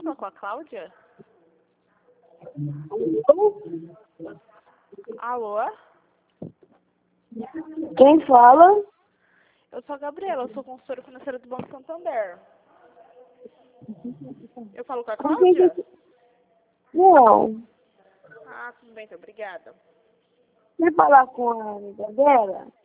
falar com a Cláudia? Alô? Quem fala? Eu sou a Gabriela, eu sou consultora financeira do Banco Santander. Eu falo com a Cláudia? Não. Ah, tudo bem, então, obrigada. Quer falar com a amiga dela?